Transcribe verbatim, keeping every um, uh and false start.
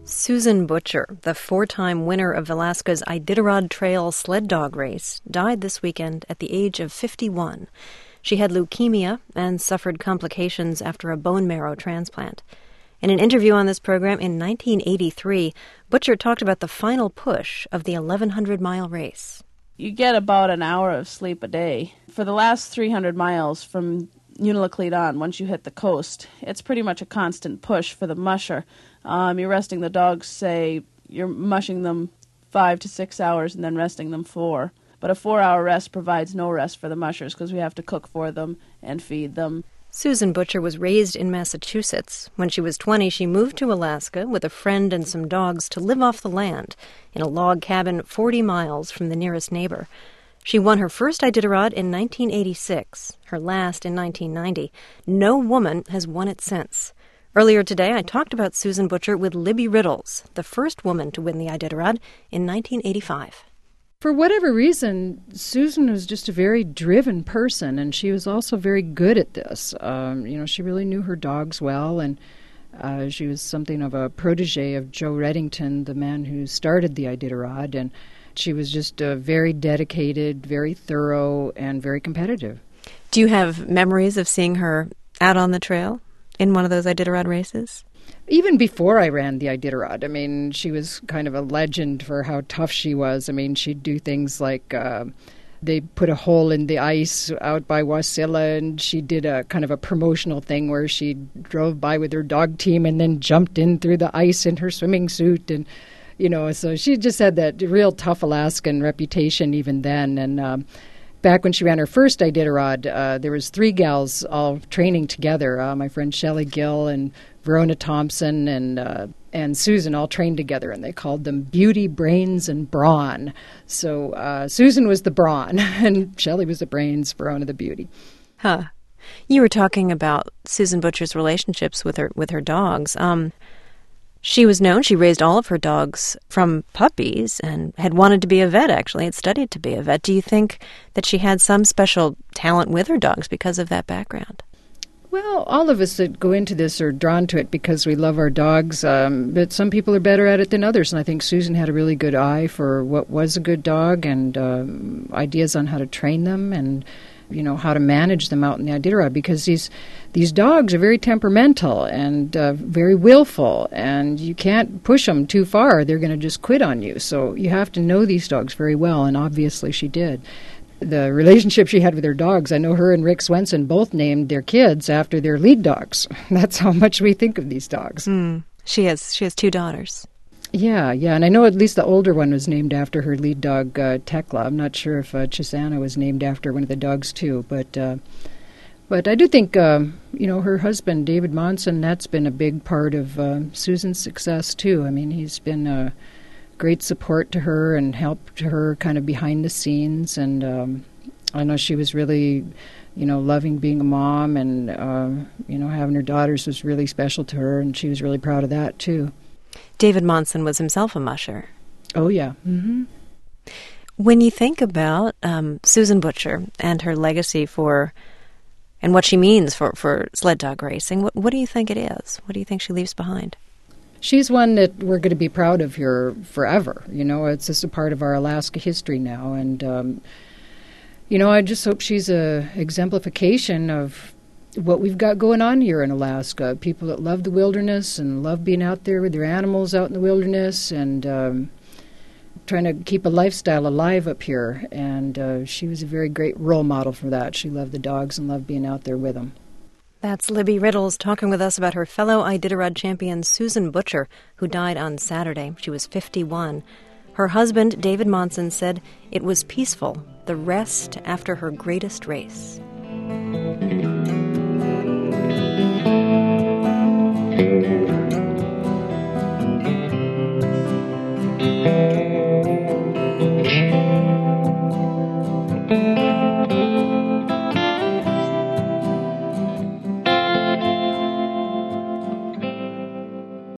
Susan Butcher, the four-time winner of Alaska's Iditarod Trail sled dog race, died this weekend at the age of fifty-one. She had leukemia and suffered complications after a bone marrow transplant. In an interview on this program in nineteen eighty-three, Butcher talked about the final push of the eleven hundred mile race. You get about an hour of sleep a day. For the last three hundred miles from Unalakleet on, once you hit the coast, it's pretty much a constant push for the musher. Um, you're resting the dogs, say, you're mushing them five to six hours and then resting them four. But a four-hour rest provides no rest for the mushers because we have to cook for them and feed them. Susan Butcher was raised in Massachusetts. When she was twenty, she moved to Alaska with a friend and some dogs to live off the land in a log cabin forty miles from the nearest neighbor. She won her first Iditarod in nineteen eighty-six, her last in nineteen ninety. No woman has won it since. Earlier today, I talked about Susan Butcher with Libby Riddles, the first woman to win the Iditarod in nineteen eighty-five. For whatever reason, Susan was just a very driven person, and she was also very good at this. Um, you know, she really knew her dogs well, and uh, she was something of a protege of Joe Reddington, the man who started the Iditarod, and she was just uh, very dedicated, very thorough, and very competitive. Do you have memories of seeing her out on the trail in one of those Iditarod races? Even before I ran the Iditarod, I mean, she was kind of a legend for how tough she was. I mean, she'd do things like uh, they put a hole in the ice out by Wasilla, and she did a kind of a promotional thing where she drove by with her dog team and then jumped in through the ice in her swimming suit. And, you know, so she just had that real tough Alaskan reputation even then. And um, back when she ran her first Iditarod, uh, there was three gals all training together. Uh, my friend Shelley Gill and Verona Thompson and uh, and Susan all trained together, and they called them Beauty, Brains, and Brawn. So uh, Susan was the brawn, and Shelley was the brains, Verona the beauty. Huh. You were talking about Susan Butcher's relationships with her with her dogs. Um, she was known, she raised all of her dogs from puppies and had wanted to be a vet, actually, had studied to be a vet. Do you think that she had some special talent with her dogs because of that background? Well, all of us that go into this are drawn to it because we love our dogs, um, but some people are better at it than others, and I think Susan had a really good eye for what was a good dog and um, ideas on how to train them and, you know, how to manage them out in the Iditarod, because these these dogs are very temperamental and uh, very willful, and you can't push them too far. They're going to just quit on you, so you have to know these dogs very well, and obviously she did. The relationship she had with her dogs, I know her and Rick Swenson both named their kids after their lead dogs. That's how much we think of these dogs. Mm. She has she has two daughters. Yeah, yeah, and I know at least the older one was named after her lead dog, uh, Tekla. I'm not sure if uh, Chisana was named after one of the dogs too, but uh, but I do think, um, you know, her husband, David Monson, that's been a big part of uh, Susan's success too. I mean, he's been a great support to her and help to her kind of behind the scenes, and um, I know she was really, you know, loving being a mom, and uh, you know, having her daughters was really special to her, and she was really proud of that too. David Monson was himself a musher. Oh yeah. Mm-hmm. When you think about um, Susan Butcher and her legacy for, and what she means for, for sled dog racing, what, what do you think it is? What do you think she leaves behind? She's one that we're going to be proud of here forever. You know, it's just a part of our Alaska history now. And, um, you know, I just hope she's a exemplification of what we've got going on here in Alaska. People that love the wilderness and love being out there with their animals out in the wilderness and um, trying to keep a lifestyle alive up here. And uh, she was a very great role model for that. She loved the dogs and loved being out there with them. That's Libby Riddles talking with us about her fellow Iditarod champion, Susan Butcher, who died on Saturday. She was fifty-one. Her husband, David Monson, said it was peaceful, the rest after her greatest race.